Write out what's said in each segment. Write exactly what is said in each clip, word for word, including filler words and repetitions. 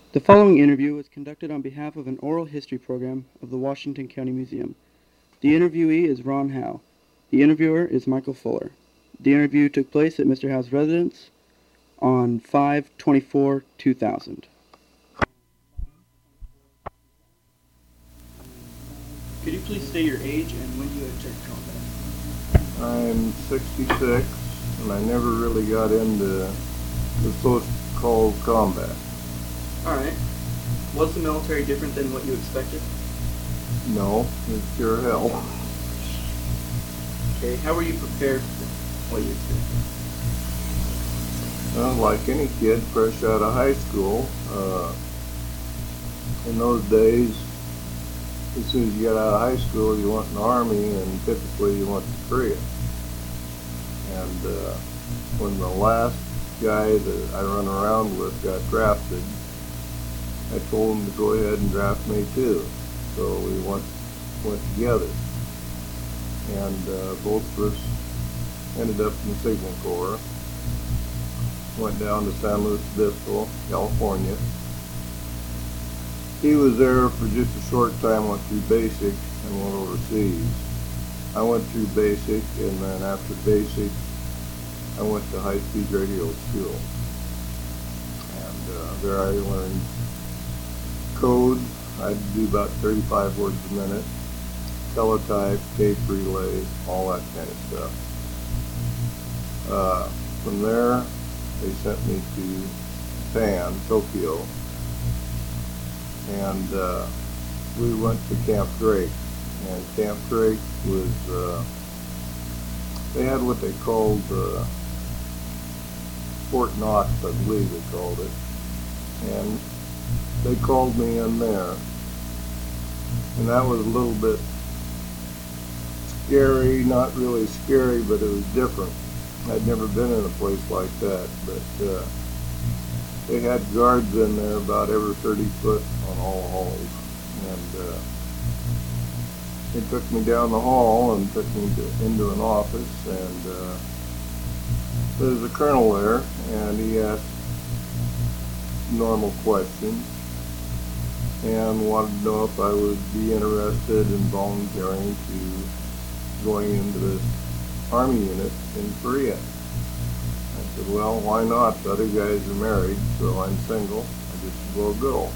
The following interview was conducted on behalf of an oral history program of the Washington County Museum. The interviewee is Ron Howe. The interviewer is Michael Fuller. The interview took place at Mister Howe's residence on five twenty-four two thousand. Could you please state your age and when you entered combat? I'm sixty-six, and I never really got into the so-called combat. Alright. Was the military different than what you expected? No, it's pure hell. Okay, how were you prepared for what you expected? Well, like any kid fresh out of high school, uh, in those days, as soon as you got out of high school, you went in the Army, and typically you went to Korea. And uh, when the last guy that I run around with got drafted, I told him to go ahead and draft me too. So we went went together, and uh, both of us ended up in the Signal Corps. Went down to San Luis Obispo, California. He was there for just a short time, went through basic, and went overseas. I went through basic, and then after basic, I went to high-speed radio school. And uh, there I learned code. I'd do about thirty-five words a minute, teletype, tape relay, all that kind of stuff. Uh, from there, they sent me to Japan, Tokyo, and uh, we went to Camp Drake. And Camp Drake was, uh, they had what they called uh, Fort Knox, I believe they called it. And they called me in there. And that was a little bit scary, not really scary, but it was different. I'd never been in a place like that, but uh, they had guards in there about every thirty foot on all halls. And uh, they took me down the hall and took me to, into an office, and uh, there's a colonel there, and he asked normal questions and wanted to know if I would be interested in volunteering to going into this Army unit in Korea. I said, well, why not? The other guys are married, so I'm single. I just will go.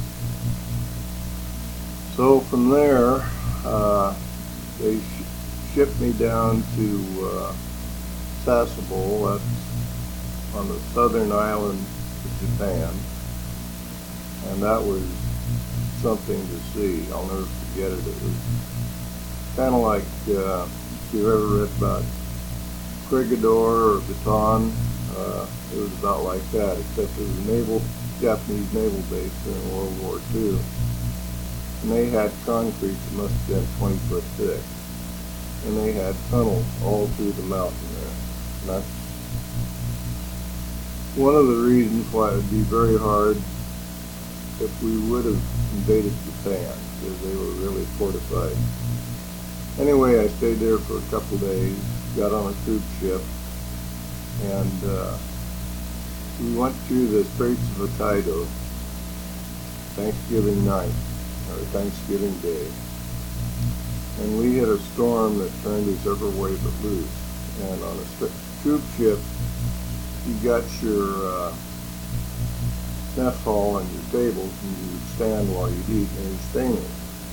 So from there, uh, they sh- shipped me down to uh, Sasebo. That's on the southern island of Japan, and that was something to see. I'll never forget it. It was kind of like uh, if you've ever read about Corregidor or Bataan, uh, it was about like that, except it was a naval, Japanese naval base during World War Two. And they had concrete that must have been twenty foot thick. And they had tunnels all through the mountain there. And that's one of the reasons why it would be very hard if we would have invaded Japan, because they were really fortified. Anyway, I stayed there for a couple days, got on a troop ship, and uh, we went through the Straits of Hokkaido Thanksgiving night, or Thanksgiving Day. And we hit a storm that turned us every way but loose. And on a st- troop ship, you got your uh, mess hall and your tables, and you would stand while you'd eat and you'd steaming.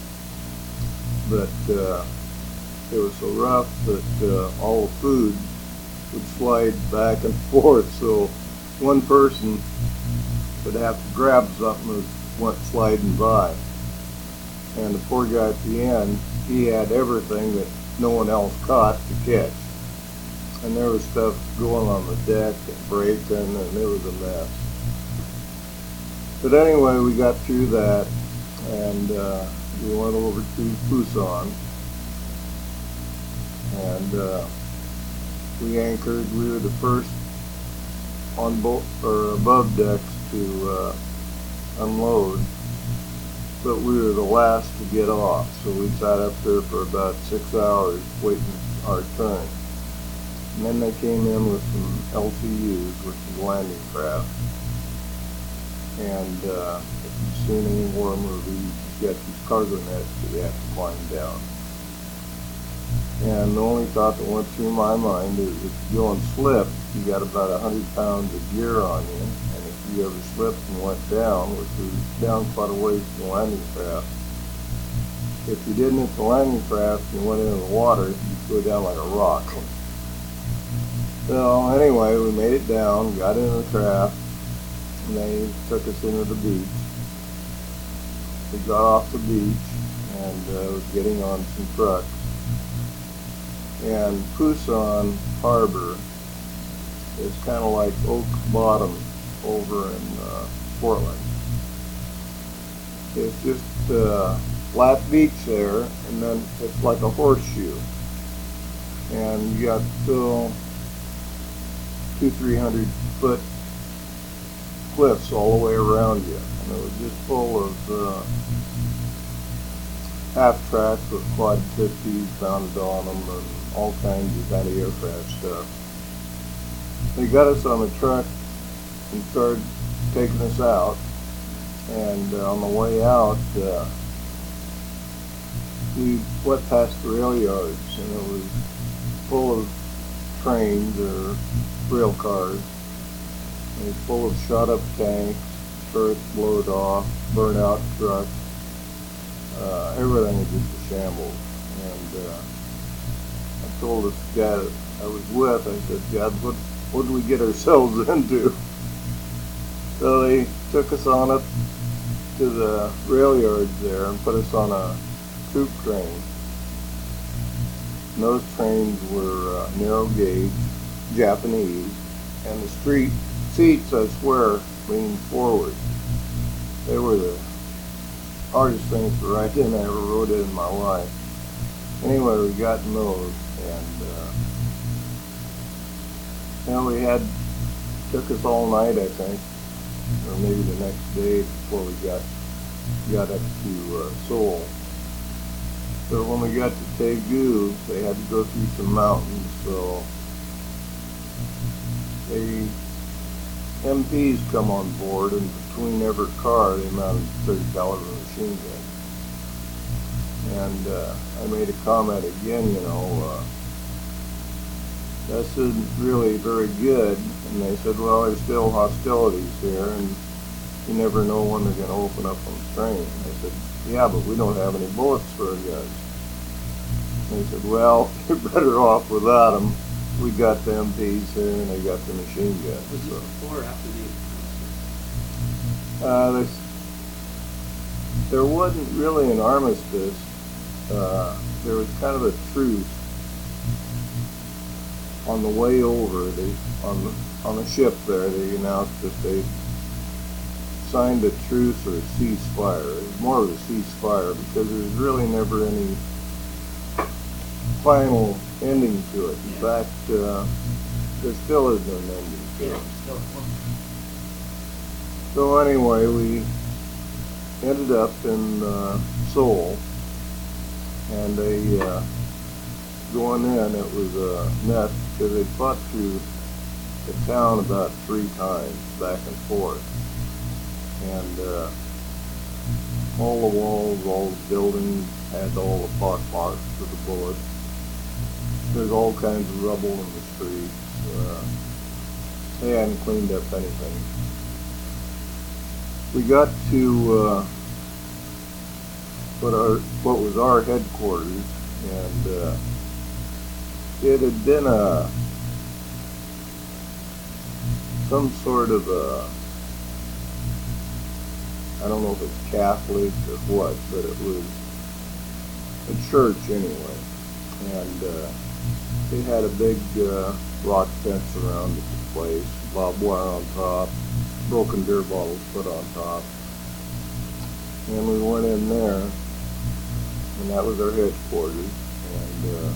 But uh, it was so rough that uh, all the food would slide back and forth, so one person would have to grab something as it went sliding by. And the poor guy at the end, he had everything that no one else caught to catch. And there was stuff going on the deck and breaking, and it was a mess. But anyway, we got through that, and uh, we went over to Busan, and uh, we anchored. We were the first on both or above decks to uh, unload, but we were the last to get off. So we sat up there for about six hours waiting our turn. And then they came in with some L C Us, which is landing craft. And uh, if you've seen any war movies, you've got these cargo nets that you have to climb down. And the only thought that went through my mind is if you go and slip, you got about a hundred pounds of gear on you, and if you ever slipped and went down, which was down quite a ways from the landing craft, if you didn't hit the landing craft and you went into the water, you'd go down like a rock. So anyway, we made it down, got into the craft, and they took us into the beach. We got off the beach and uh, was getting on some trucks. And Pusan Harbor is kind of like Oak Bottom over in uh, Portland. It's just uh, flat beach there, and then it's like a horseshoe. And you got still two, three hundred foot cliffs all the way around you. And it was just full of uh, half tracks with quad fifties mounted on them and all kinds of anti-aircraft stuff. They got us on the truck and started taking us out. And uh, on the way out, uh, we went past the rail yards, and it was full of trains or rail cars. It was full of shot-up tanks, turrets blowed off, burnt-out trucks. Uh, everything was just a shambles. And uh, I told this guy that I was with, I said, God, what, what did we get ourselves into? So they took us on up to the rail yards there and put us on a troop train. And those trains were uh, narrow gauge, Japanese, and the street seats, I swear, leaned forward. They were the hardest things to ride in I ever rode in in my life. Anyway, we got in those, and uh, you know, we had, took us all night, I think, or maybe the next day before we got got up to uh, Seoul. So when we got to Daegu, they had to go through some mountains, so the M Ps come on board, and between every car they mounted thirty caliber machine gun. And uh, I made a comment again, you know, uh, this isn't really very good. And they said, well, there's still hostilities here, and you never know when they're going to open up on the train. I said, yeah, but we don't have any bullets for our guns. And they said, well, you're better off without them. We got the M Ps here, and they got the machine guns. Was this So, before or after the uh, there's, there wasn't really an armistice. Uh, there was kind of a truce on the way over. They on the on the ship there. They announced that they signed a truce or a ceasefire. It was more of a ceasefire because there was really never any final ending to it. In fact, uh, there still isn't an ending to Yeah, it. still. So anyway, we ended up in uh, Seoul, and they uh, going in, it was a mess because they fought through the town about three times, back and forth, and uh, all the walls, all the buildings had all the pock marks of the bullets. There's all kinds of rubble in the streets. Uh, they hadn't cleaned up anything. We got to uh, what our what was our headquarters, and uh, it had been a some sort of a, I don't know if it's Catholic or what, but it was a church anyway, and uh, they had a big uh, rock fence around the place, barbed wire on top, broken beer bottles put on top. And we went in there, and that was our headquarters. And uh,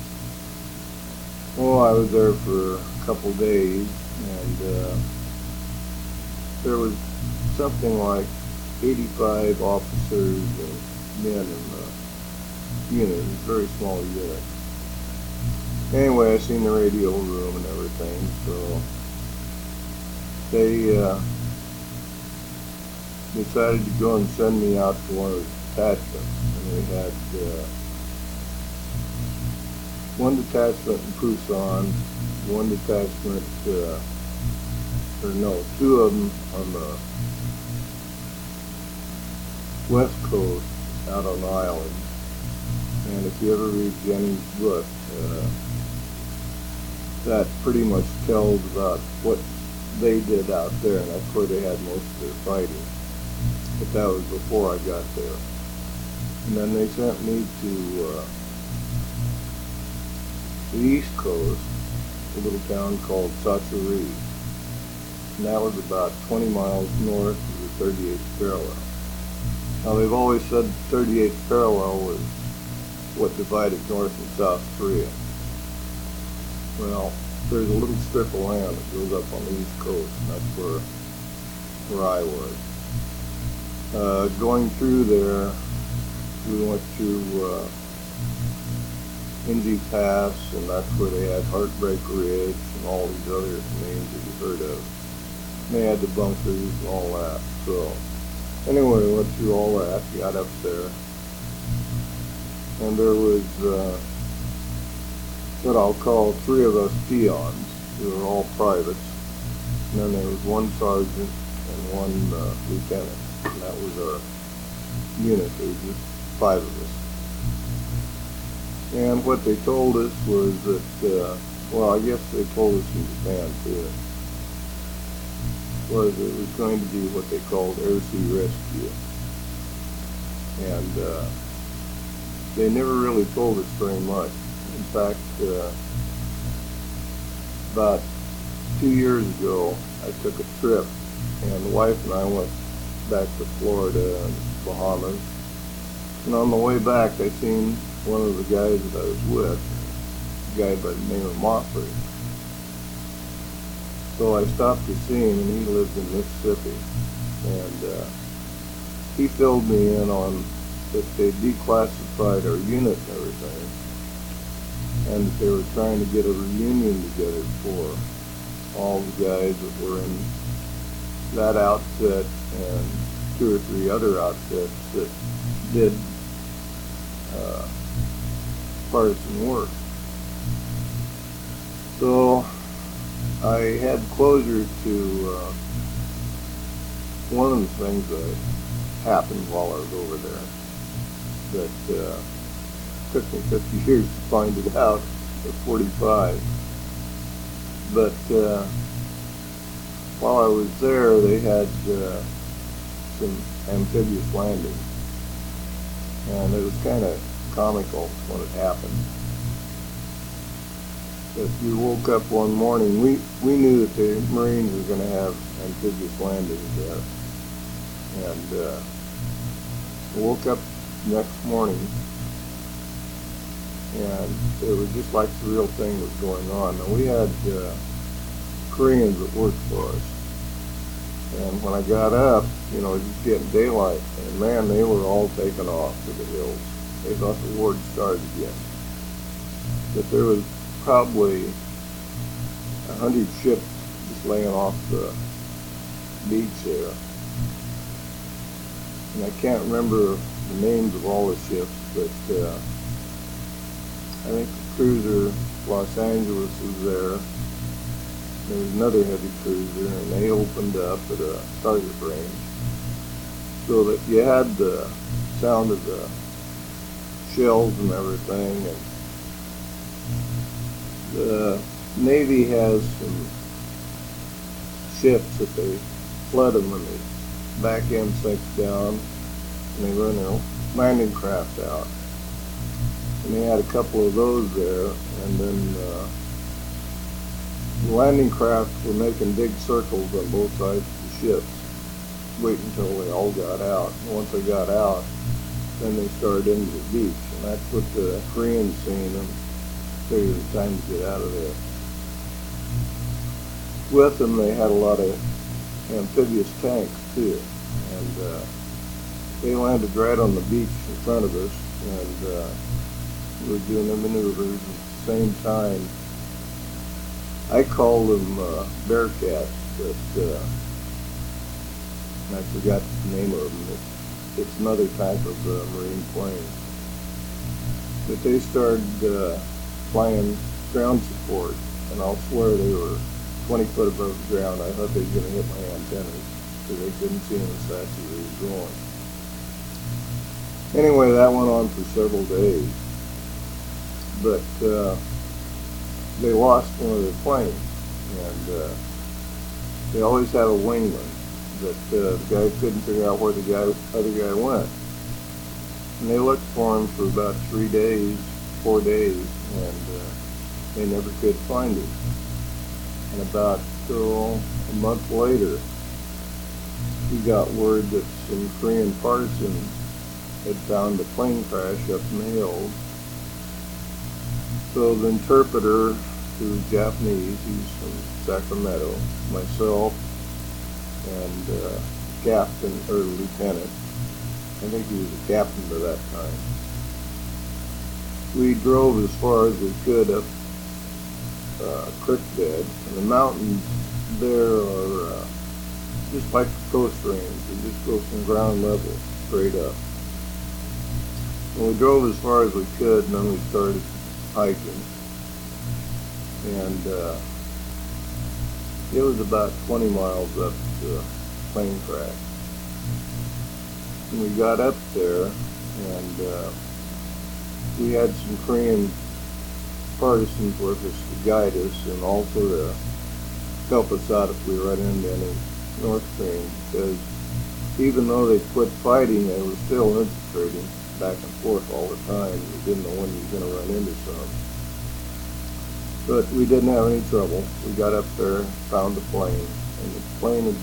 well, I was there for a couple days, and uh, there was something like eighty-five officers and men in the unit. It was a very small unit. Anyway, I seen the radio room and everything, so they uh, decided to go and send me out to one of the detachments. And we had uh, one detachment in Pusan, one detachment, uh, or no, two of them on the west coast out on the island. And if you ever read Jennings' book, uh, that pretty much tells about what they did out there, and that's where they had most of their fighting. But that was before I got there. And then they sent me to uh, the east coast, a little town called Satsuri. And that was about twenty miles north of the thirty-eighth parallel. Now they've always said the thirty-eighth parallel was what divided North and South Korea. Well, there's a little strip of land that goes up on the east coast, and that's where, where I was. Uh, going through there, we went through uh, Inji Pass, and that's where they had Heartbreak Ridge and all these other names that you've heard of. And they had the bunkers and all that. So anyway, we went through all that, got up there, and there was uh, what I'll call three of us peons. We were all privates, and then there was one sergeant and one uh, lieutenant, and that was our unit. There was just five of us. And what they told us was that, uh, well, I guess they told us in Japan too, was it was going to be what they called air-sea rescue. And uh, they never really told us very much. In fact, uh, about two years ago, I took a trip, and the wife and I went back to Florida and Bahamas. And on the way back, I seen one of the guys that I was with, a guy by the name of Moffrey. So I stopped to see him, and he lived in Mississippi. And uh, he filled me in on that they declassified our unit and everything, and that they were trying to get a reunion together for all the guys that were in that outfit and two or three other outfits that did uh, partisan work. So I had closure to uh, one of the things that happened while I was over there that uh, took me fifty years to find it out at forty-five. But uh, while I was there, they had uh, some amphibious landings, and it was kind of comical when it happened. If you woke up one morning, we, we knew that the Marines were going to have amphibious landings there. And uh, I woke up the next morning, and it was just like the real thing was going on. Now, we had uh, Koreans that worked for us. And when I got up, you know, just getting daylight, and man, they were all taken off to the hills. They thought the war had started again. That there was probably a hundred ships just laying off the beach there. And I can't remember the names of all the ships, but uh, I think the cruiser Los Angeles was there. There was another heavy cruiser, and they opened up at a target range, so that you had the sound of the shells and everything. And the Navy has some ships that they flood them and the back end sinks down, and they run their landing craft out. And they had a couple of those there, and then uh, the landing craft were making big circles on both sides of the ships, waiting until they all got out. And once they got out, then they started into the beach, and that's what the Koreans seen and figured it was time to get out of there. With them, they had a lot of amphibious tanks too, and uh, they landed right on the beach in front of us, and uh, we were doing their maneuvers at the same time. I call them uh, Bearcats, but uh, and I forgot the name of them. It's, it's another type of uh, marine plane. But they started uh, flying ground support, and I'll swear they were twenty foot above the ground. I thought they were going to hit my antennas because they couldn't see them as fast as they were going. Anyway, that went on for several days, but uh, they lost one of their planes, and uh, they always have a wingman, but uh, the guy couldn't figure out where the guy, other guy went. And they looked for him for about three days, four days, and uh, they never could find him. And about oh, a month later, we got word that some Korean partisans had found a plane crash up in the hills. So the interpreter, who's Japanese, he's from Sacramento, myself, and uh, captain, or lieutenant, I think he was a captain by that time. We drove as far as we could up uh, creek bed, and the mountains there are uh, just like the coast range. They just go from ground level straight up. And we drove as far as we could, and then we started hiking. And uh, it was about twenty miles up to the plane crash. And we got up there, and uh, we had some Korean partisans with us to guide us, and also to help us out if we run into any North Koreans, because even though they quit fighting, they were still infiltrating back and forth all the time. You didn't know when you were going to run into some. But we didn't have any trouble. We got up there, found the plane, and the plane had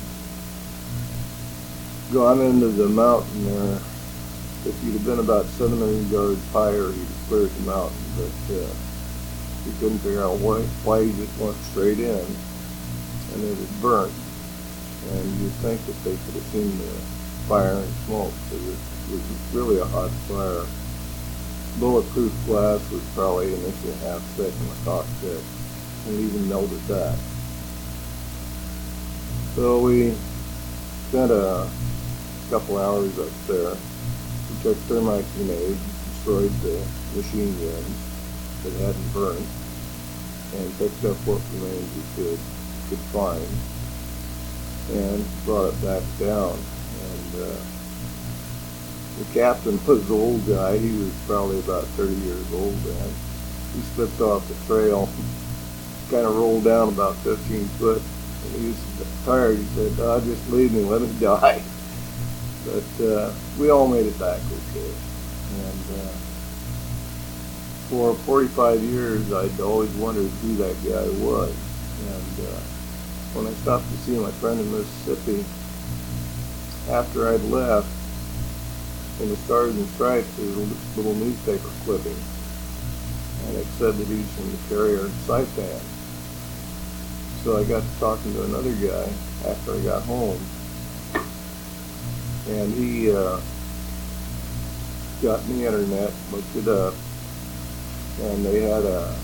gone into the mountain there. If you'd have been about seven hundred yards higher, you'd have cleared the mountain, but uh, we couldn't figure out why, why you just went straight in, and it was burnt. And you'd think that they could have seen the fire and smoke, because it was really a hot fire. Bulletproof glass was probably an inch and a half thick in the cockpit, and even melted that. So we spent a couple hours up there. We took thermite grenades, destroyed the machine guns that hadn't burned, and picked up what remains we could, could find, and brought it back down. And uh, the captain was the old guy. He was probably about thirty years old then. He slipped off the trail, kind of rolled down about fifteen foot, and he was tired. He said, "Oh, just leave me, let me die." But uh, we all made it back okay. And uh, for forty-five years, I'd always wondered who that guy was. And uh, when I stopped to see my friend in Mississippi, after I'd left, in the Stars and Stripes, there was a little newspaper clipping, and it said that he's from the carrier Saipan. So I got to talking to another guy after I got home, and he uh, got in the internet, looked it up, and they had a,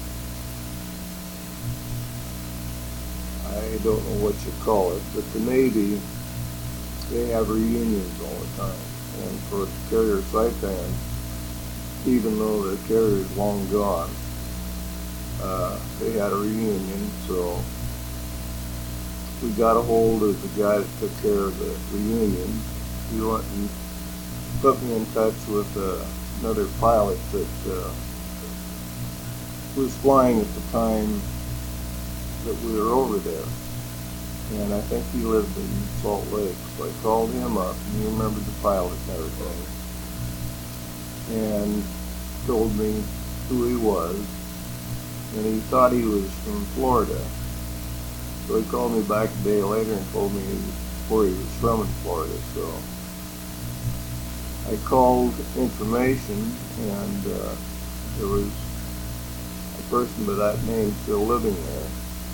I don't know what you call it, but the Navy, they have reunions all the time. And for the carrier Saipan, even though the carrier is long gone, uh, they had a reunion, so we got a hold of the guy that took care of the reunion. He went and put me in touch with uh, another pilot that uh, was flying at the time that we were over there. And I think he lived in Salt Lake, so I called him up, and he remembered the pilot and everything, and told me who he was, and he thought he was from Florida. So he called me back a day later and told me where he was from in Florida. So I called information, and uh, there was a person by that name still living there.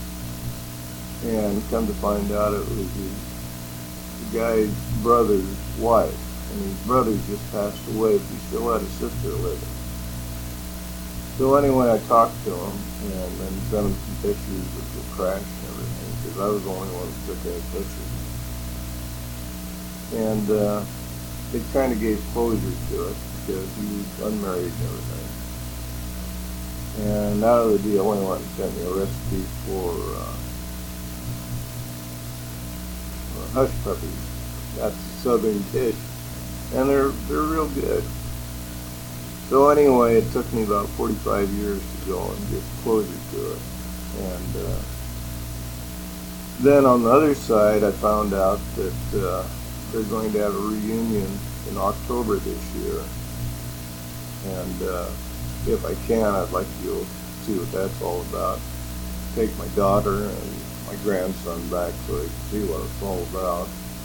And come to find out, it was his, the guy's brother's wife. And his brother just passed away, but he still had a sister living. So anyway, I talked to him, and then sent him some pictures of the crash and everything, because I was the only one who took any pictures. and uh, it kind of gave closure to it because he was unmarried and everything. And out of the deal, he went and sent me a recipe for uh, hush puppies. That's Southern Tish, and they're they're real good. So anyway, it took me about forty-five years to go and get closure to it. And uh, then on the other side, I found out that uh, they're going to have a reunion in October this year. And uh, if I can, I'd like to go see what that's all about. Take my daughter and my grandson back so they can see what it's all about.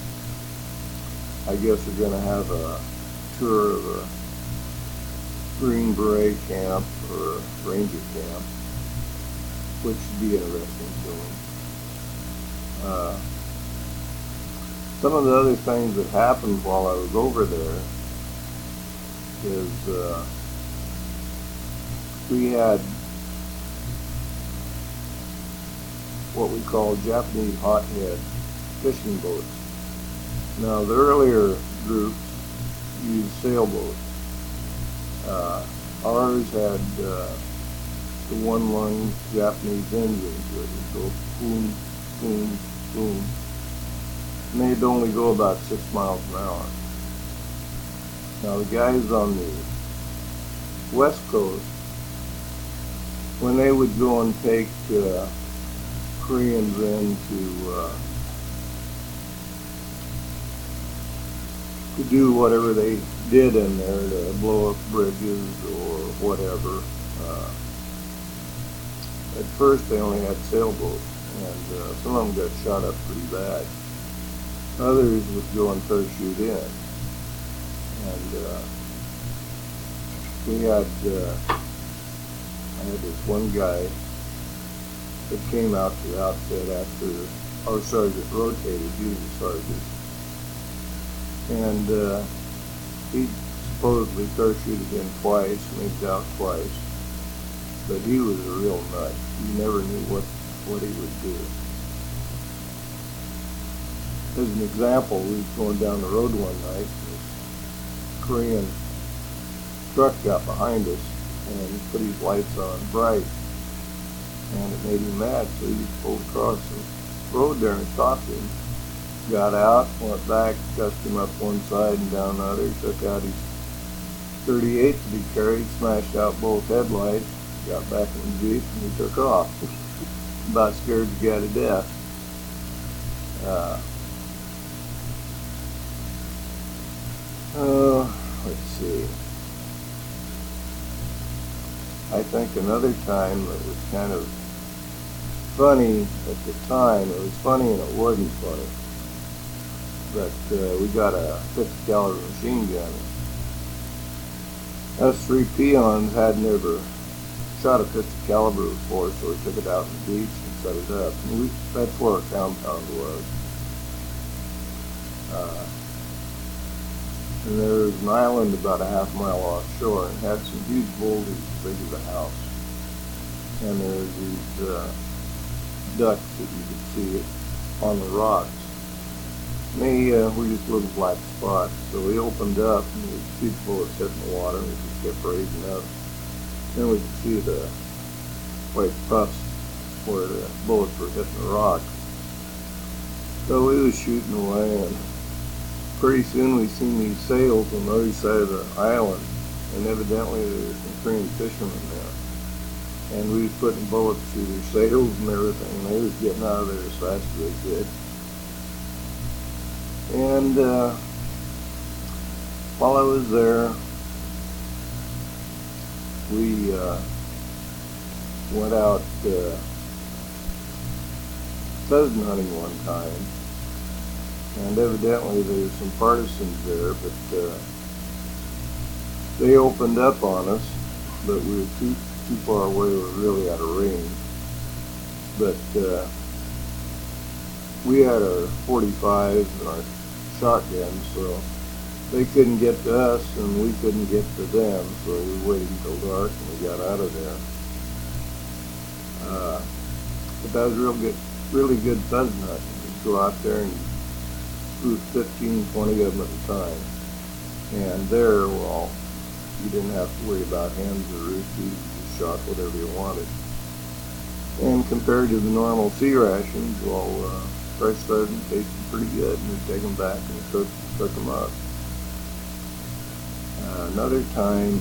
I guess we're going to have a tour of a Green Beret camp or Ranger camp, which would be interesting to me. Uh, some of the other things that happened while I was over there is uh, we had what we call Japanese hothead fishing boats. Now the earlier groups used sailboats. Uh, ours had uh, the one-lung Japanese engines that would go boom, boom, boom. And they'd only go about six miles an hour. Now the guys on the West Coast, when they would go and take uh, Koreans in to, uh, to do whatever they did in there to blow up bridges or whatever. Uh, at first they only had sailboats, and uh, some of them got shot up pretty bad. Others would go and parachute in. And uh, we had, uh, I had this one guy that came out to the outfit after our sergeant rotated, he was a sergeant. And uh, he supposedly parachuted in twice, made out twice, but he was a real nut. You never knew what, what he would do. As an example, we was going down the road one night, and this Korean truck got behind us and put his lights on bright, and it made him mad, so he just pulled across the road there and stopped him. Got out, went back, cussed him up one side and down the other, took out his thirty-eight that he carried, smashed out both headlights, got back in the Jeep, and he took off. About scared the guy to death. Uh, uh, let's see. I think another time that was kind of funny at the time, it was funny and it wasn't funny. But uh, we got a fifty caliber machine gun. Us three peons hadn't ever shot a fifty caliber before, so we took it out on the beach and set it up. And we, that's where our compound was. Uh, and there was an island about a half mile offshore and had some huge boulders as big as a house. And there was these uh, ducks that you could see on the rocks. They uh, were just little black spots, so we opened up and we could see the bullets hitting the water, and we just kept raising up. Then we could see the white puffs where the bullets were hitting the rocks. So we was shooting away, and pretty soon we seen these sails on the other side of the island, and evidently there were some Korean fishermen there. And we was putting bullets through their sails and everything, and they was getting out of there as fast as they could. And uh, while I was there, we uh, went out uh, pheasant hunting one time, and evidently there were some partisans there, but uh, they opened up on us, but we were too too far away, we were really out of range. But uh, we had our forty-fives and our shotguns, so they couldn't get to us and we couldn't get to them, so we waited until dark and we got out of there. Uh, but that was real good, really good pheasant hunting. You'd go out there and recruit fifteen, twenty of them at a time. And there, well, you didn't have to worry about hens or roosters. You just shot whatever you wanted. And compared to the normal sea rations, well, uh, fresh pheasant tasted pretty good, and we'd take them back and cook, cook them up. Uh, another time,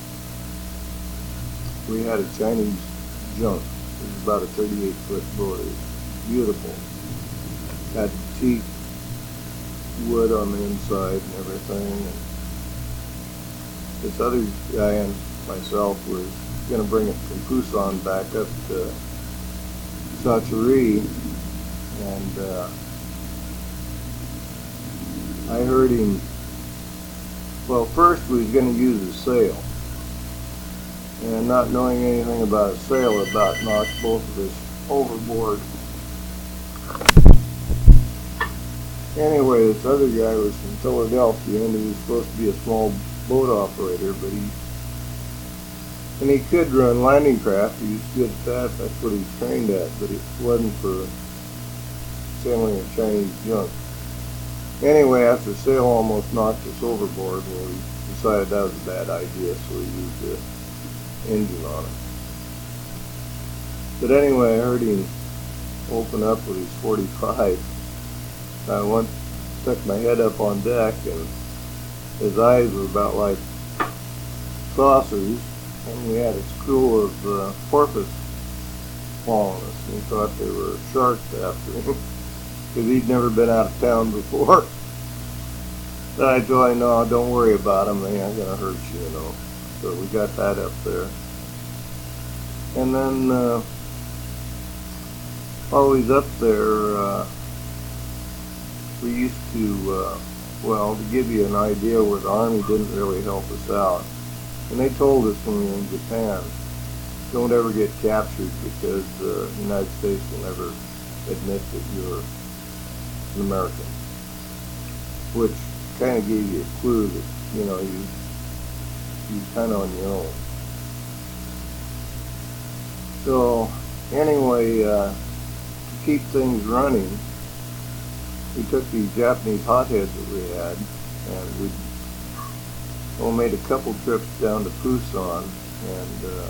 we had a Chinese junk. It was about a thirty-eight foot boat. It was beautiful. Had teak wood on the inside and everything. And this other guy and myself was going to bring it from Pusan back up to Sacheri, and uh, I heard him. Well, first we was going to use a sail, and not knowing anything about a sail, about knocked both of us overboard. Anyway, this other guy was from Philadelphia, and he was supposed to be a small boat operator, but he and he could run landing craft. He was good at that. That's what he's trained at, but it wasn't for sailing a Chinese junk. Anyway, after the sail almost knocked us overboard, well, we decided that was a bad idea, so we used the engine on it. But anyway, I heard him open up with his forty-five. I went, stuck my head up on deck, and his eyes were about like saucers, and we had a crew of uh, porpoise following us, and we thought they were sharks after him, because he'd never been out of town before. But I told him, no, don't worry about them, they ain't going to hurt you, you know. So we got that up there. And then, uh, while he's up there, uh, we used to, uh, well, to give you an idea where the Army didn't really help us out, and they told us when we were in Japan, don't ever get captured because uh, the United States will never admit that you're an American, which kind of gave you a clue that, you know, you, you're kind of on your own. So, anyway, uh, to keep things running, we took these Japanese hotheads that we had, and we well, made a couple trips down to Pusan and uh,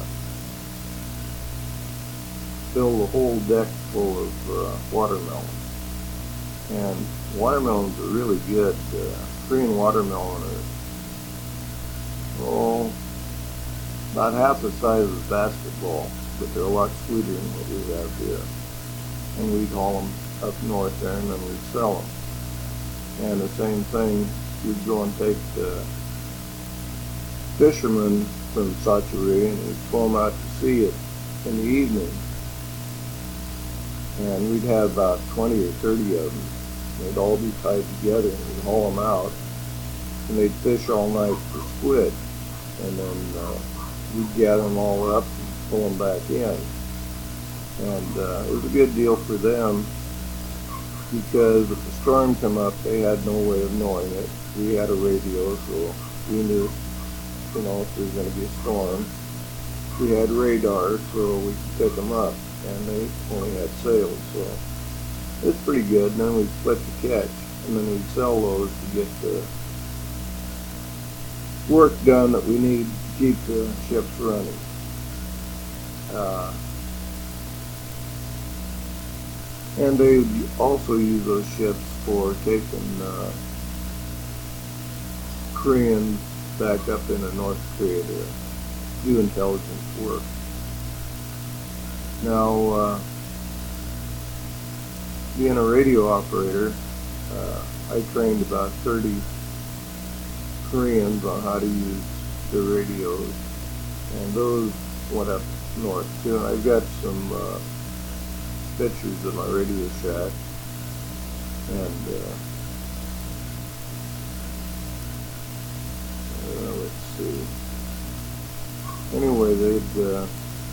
filled the whole deck full of uh, watermelons. And watermelons are really good. Uh, Korean watermelon are, oh, about half the size of a basketball, but they're a lot sweeter than what we have here. And we'd haul them up north there, and then we'd sell them. And the same thing, we'd go and take the fishermen from Sacheri, and we'd pull them out to sea it in the evening. And we'd have about twenty or thirty of them. They'd all be tied together, and we'd haul them out, and they'd fish all night for squid. And then uh, we'd gather them all up and pull them back in. And uh, it was a good deal for them, because if the storm come up, they had no way of knowing it. We had a radio, so we knew, you know, if there was going to be a storm. We had radar, so we could pick them up, and they only had sails, so it's pretty good. And then we'd split the catch, and then we'd sell those to get the work done that we need to keep the ships running. Uh, And they also use those ships for taking uh, Koreans back up into North Korea to do intelligence work. Now, uh, being a radio operator, uh, I trained about thirty Koreans on how to use the radios, and those went up north too. And I've got some uh, pictures of my Radio Shack, and uh, uh, let's see. Anyway, they'd uh,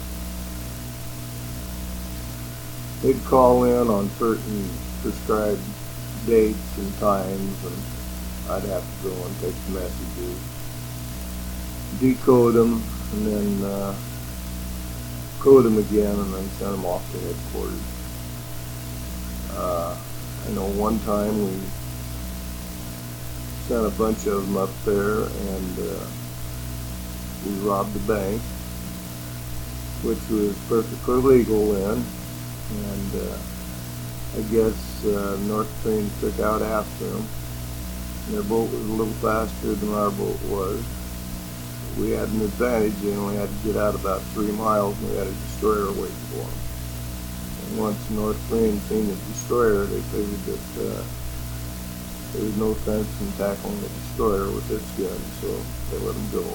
they'd call in on certain prescribed dates and times, and I'd have to go and take the messages, decode them, and then uh, code them again, and then send them off to headquarters. Uh, I know one time we sent a bunch of them up there, and uh, we robbed the bank, which was perfectly legal then. And uh, I guess uh, North Koreans took out after them. Their boat was a little faster than our boat was. We had an advantage. They only had to get out about three miles, and we had a destroyer waiting for them. And once the North Koreans seen the destroyer, they figured that uh, there was no sense in tackling the destroyer with its gun, so they let them go.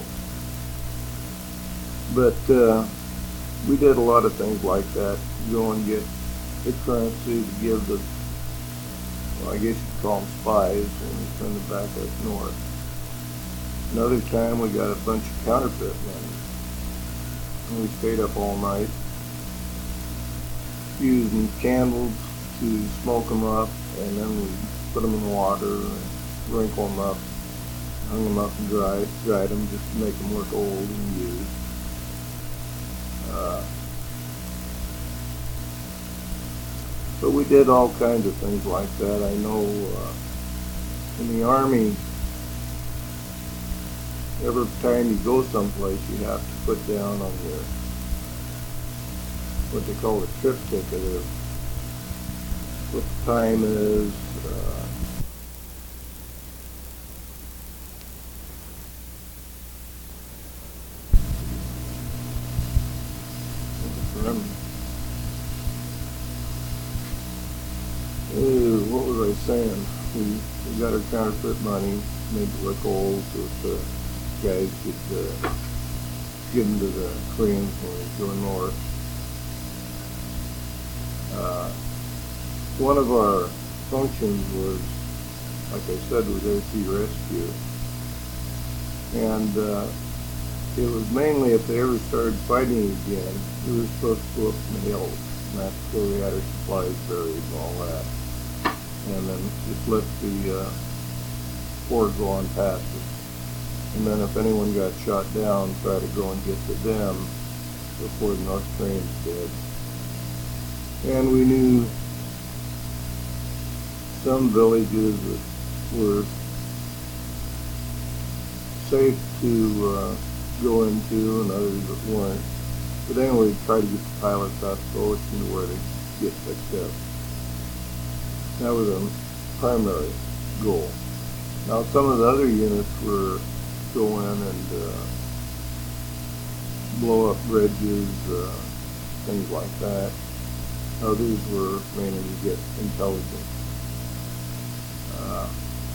But uh, we did a lot of things like that. Go and get the currency to give the, well, I guess you'd call them spies, and we send them back up north. Another time we got a bunch of counterfeit money, and we stayed up all night using candles to smoke them up, and then we put them in water and wrinkle them up, hung them up and dried, dried them just to make them look old and used. Uh, so we did all kinds of things like that. I know uh, in the Army, every time you go someplace, you have to put down on your, what they call a trip ticket, or what the time is, uh, remember. Uh, what was I saying? We, we got our counterfeit money, made it look old, so the guys could uh, give them to the Koreans when we go north. Uh, one of our functions was, like I said, was air sea rescue. And uh, it was mainly if they ever started fighting again, we were supposed to go up in the hills. And that's where we had our supplies buried and all that. And then just let the uh, horde go on past us. And then if anyone got shot down, try to go and get to them before the North Koreans did. And we knew some villages that were safe to uh, go into and others that weren't. But anyway, try to get the pilots out the boats and where they get picked up. That was a primary goal. Now some of the other units were go in and uh, blow up bridges, uh, things like that. Others were mainly to get intelligence. Uh,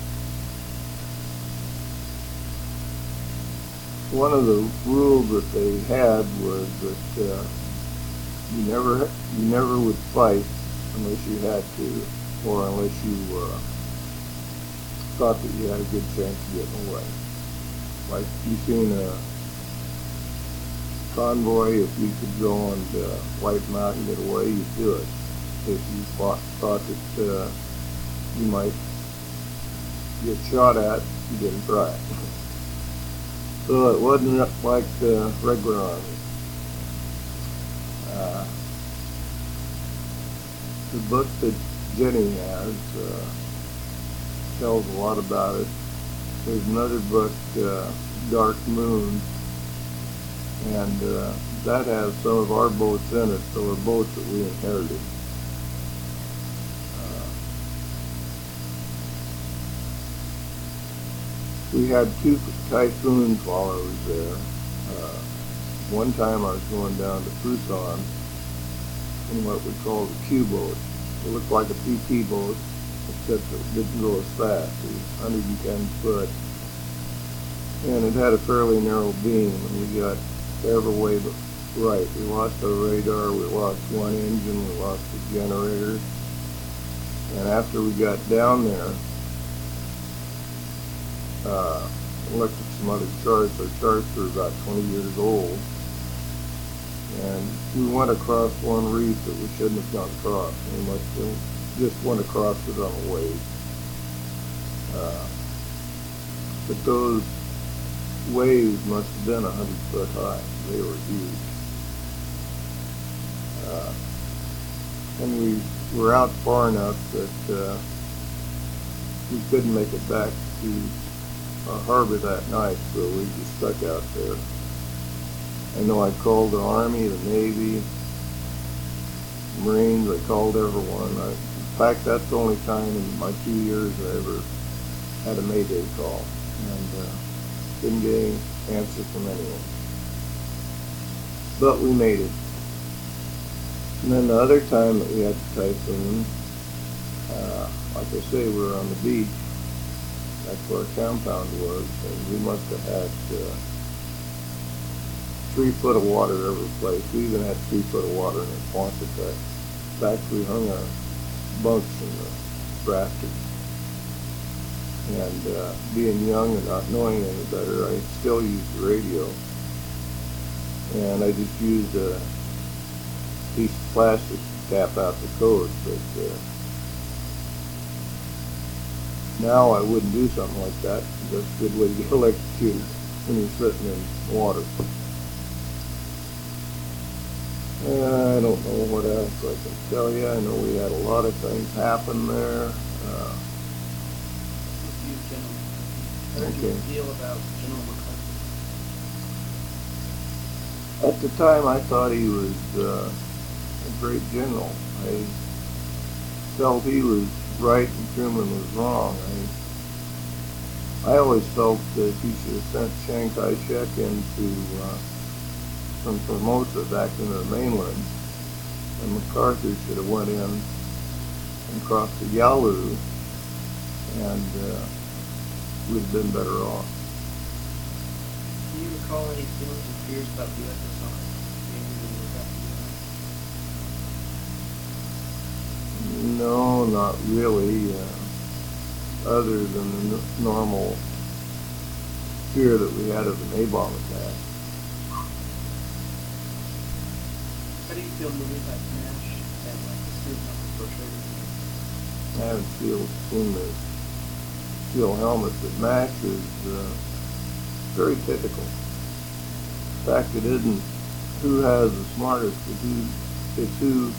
one of the rules that they had was that uh, you never you never would fight unless you had to, or unless you uh, thought that you had a good chance of getting away. Like you seen a convoy, if you could go and uh, wipe them out and get away, you'd do it. If you thought, thought that uh, you might get shot at, you didn't try. So it wasn't like the regular army. Uh, the book that Jenny has uh, tells a lot about it. There's another book, uh, Dark Moon, and uh, that has some of our boats in it, so they're boats that we inherited. Uh, we had two typhoons while I was there. Uh, one time I was going down to Tucson in what we call the Q boat. It looked like a P T boat, except it didn't go as fast. It was one hundred ten foot, and it had a fairly narrow beam, and we got every way but right. We lost our radar, we lost one engine, we lost the generator, and after we got down there, uh, I looked at some other charts. Our charts were about twenty years old, and we went across one reef that we shouldn't have gone across. We must have just went across it on a wave. Uh, but those waves must have been a hundred foot high. They were huge. Uh, and we were out far enough that uh, we couldn't make it back to uh, harbor that night, so we just stuck out there. I know I called the Army, the Navy, Marines. I called everyone. I, in fact, that's the only time in my two years I ever had a Mayday call, and uh, didn't get any answer from anyone. But we made it. And then the other time that we had the typhoon, uh, like I say, we were on the beach. That's where our compound was, and we must have had uh, three foot of water every place. We even had three foot of water in the Pontefract. In fact, we hung our bunks in the rafters. And uh, being young and not knowing any better, I still used the radio. And I just used a piece of plastic to tap out the code. But uh, now I wouldn't do something like that. That's a good way to get electrocuted when you're sitting in water. Uh, I don't know what else I can tell you. I know we had a lot of things happen there. Uh, You, General, how did you Okay. feel about General MacArthur? At the time, I thought he was uh, a great general. I felt he was right and Truman was wrong. I, I always felt that he should have sent Chiang Kai-shek into uh, from Formosa back into the mainland, and MacArthur should have went in and crossed the Yalu, and uh, we'd have been better off. Do you recall any feelings or fears about the U S S R being when you were back in the U S? No, not really, uh, other than the n- normal fear that we had of an A-bomb attack. How do you feel moving back to Nash and like the student numbers portrayed in the I haven't feel, seen the steel helmet, but Max is uh, very typical. In fact, it isn't who has the smartest, but who, it's who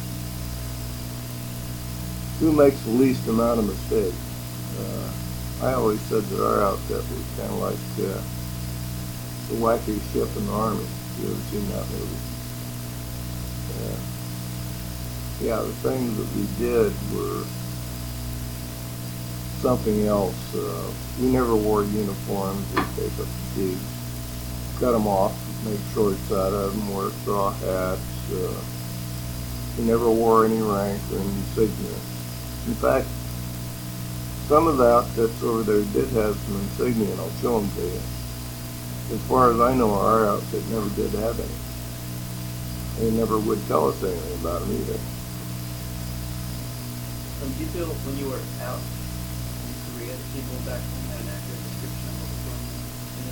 who makes the least amount of mistakes. Uh, I always said that our outfit was kind of like uh, the wacky ship in the Army. You ever seen that movie? Uh, yeah, the things that we did were something else. Uh, we never wore uniforms. We'd take up the digs, cut them off, make shorts out of them, wear straw hats. Uh, we never wore any rank or any insignia. In fact, some of the outfits over there did have some insignia, and I'll show them to you. As far as I know, our outfit never did have any. They never would tell us anything about them either. Um, do you feel when you were out in Korea, the people back home had an accurate description of what was going on in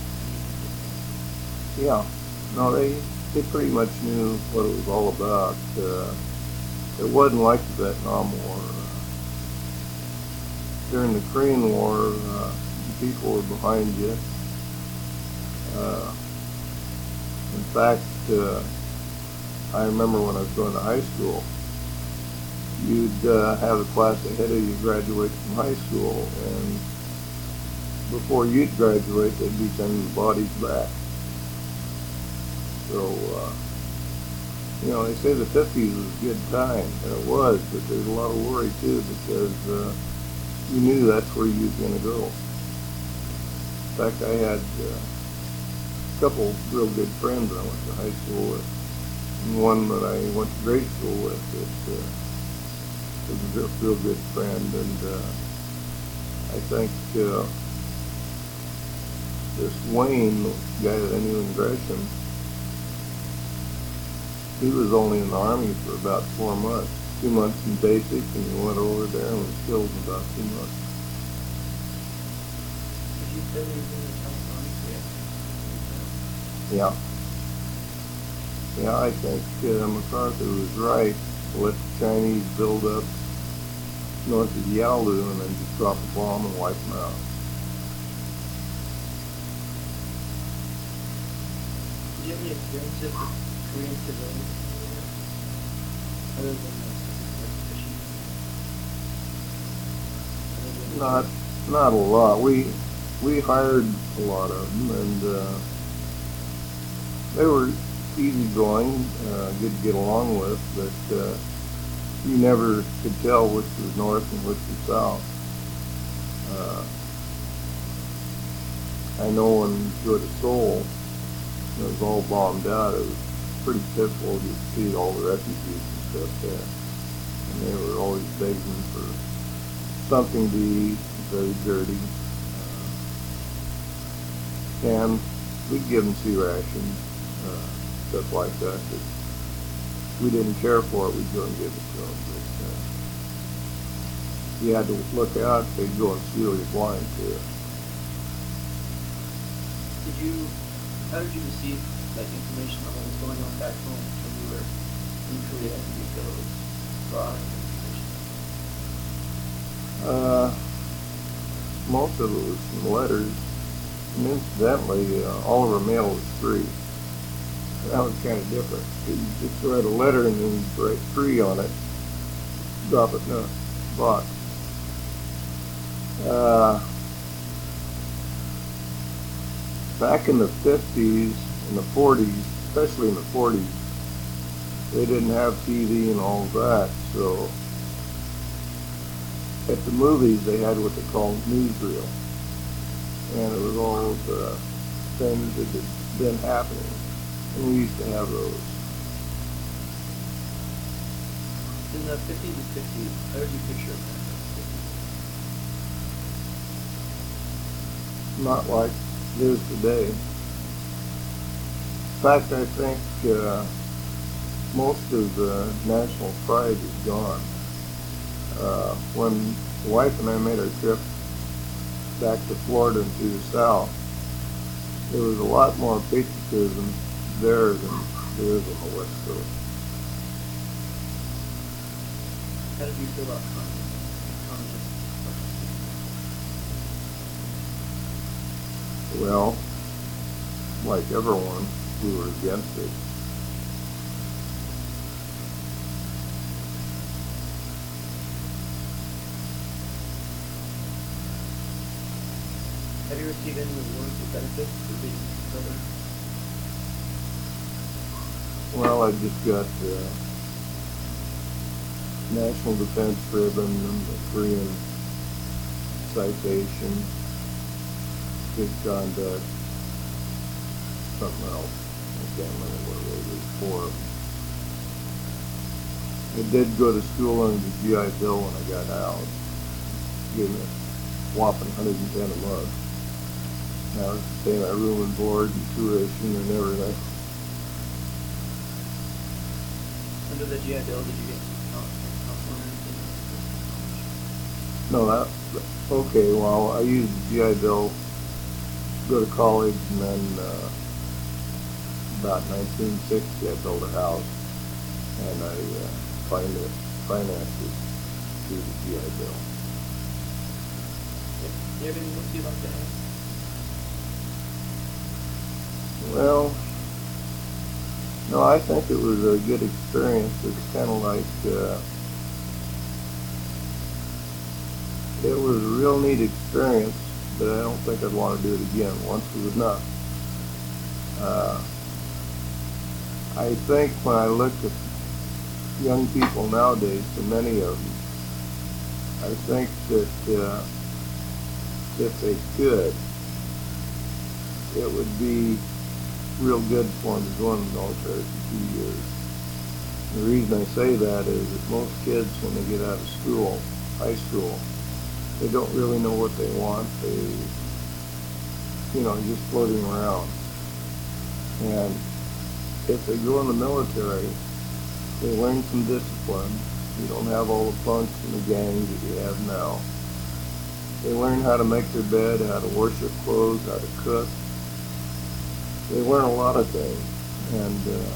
it? Uh, Yeah, no, they they pretty much knew what it was all about. Uh, it wasn't like the Vietnam War. Uh, during the Korean War, uh, the people were behind you. Uh, in fact, uh, I remember when I was going to high school, you'd uh, have a class ahead of you graduate from high school, and before you'd graduate, they'd be sending the bodies back. So, uh, you know, they say the fifties was a good time, and it was, but there's a lot of worry too, because uh, you knew that's where you was going to go. In fact, I had uh, a couple real good friends I went to high school with, and one that I went to grade school with that uh, was a real, real good friend, and uh, I think uh, this Wayne, the guy that I knew in Gresham, he was only in the Army for about four months, two months in basic, and he went over there and was killed in about two months. Did you feel anything in California? Yeah. Yeah, I think uh, MacArthur was right to let the Chinese build up north of Yalu and then just drop a bomb and wipe them out. Did you have any experiences with Korean civilians other than the like fishing? Other than Not, not a lot. We, we hired a lot of them, and uh, they were easygoing, uh, good to get along with, but uh, you never could tell which was north and which was south. Uh, I know when you go to Seoul, it was all bombed out. It was pretty pitiful to see all the refugees and stuff there. And they were always begging for something to eat, very dirty. Uh, and we'd give them sea rations, uh, stuff like that. But we didn't care for it, we'd go and give it to them. But uh, you had to look out, they'd go and steal your blind too. Did you, how did you receive like information on what was going on back home when you were in Korea? Did you feel it was broad information? Uh, most of it was from letters. And incidentally, uh, all of our mail was free. That was kind of different. You just write a letter and then write free on it, drop it in a box. Uh, back in the fifties and the forties, especially in the forties, they didn't have T V and all of that, so at the movies they had what they called newsreel, and it was all the things that had been happening, and we used to have those. In the fifties and sixties, how did you picture America? Not like it is today. In fact, I think uh, most of the national pride is gone. Uh, when the wife and I made our trip back to Florida and to the South, there was a lot more patriotism there than there is on the West Coast. How did you feel about communism? Well, like everyone, we were against it. Have you received any rewards or benefits for being Southern? Well, I just got the National Defense Ribbon and the Korean citation, good conduct, something else. I can't remember what it was for. I did go to school under the G I Bill when I got out. Gave me a whopping one hundred ten a month. Now I was paying my room and board and tuition and everything. Under the G I Bill, did you get counseling or anything? No, that, okay, well, I used the G I Bill to go to college, and then uh, about nineteen sixty I built a house, and I uh, financed, financed it through the G I Bill. Do you have anything else you'd like to add? Well, no, I think it was a good experience. It's kind of like, uh, it was a real neat experience, but I don't think I'd want to do it again. Once was enough. Uh, I think when I look at young people nowadays, so many of them, I think that uh, if they could, it would be real good for them to go in the military for two years. And the reason I say that is that most kids, when they get out of school, high school, they don't really know what they want. They, you know, just floating around. And if they go in the military, they learn some discipline. You don't have all the punks and the gangs that you have now. They learn how to make their bed, how to wash their clothes, how to cook. They learn a lot of things, and uh,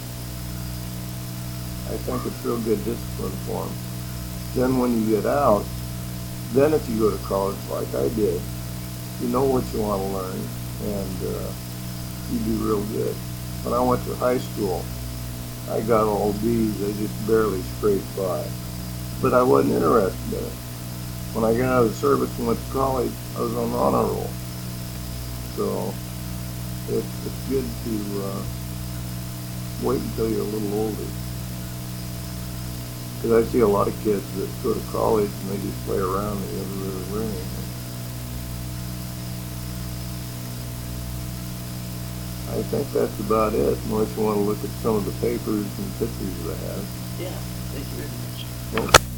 I think it's real good discipline for them. Then when you get out, then if you go to college like I did, you know what you want to learn, and uh, you do real good. When I went to high school, I got all B's. I just barely scraped by, but I wasn't interested in it. When I got out of the service and went to college, I was on the honor roll. So it's, it's good to uh, wait until you're a little older. Because I see a lot of kids that go to college and they just play around, they never really learn anything. I think that's about it, unless you want to look at some of the papers and pictures I have. Yeah, thank you very much. Well,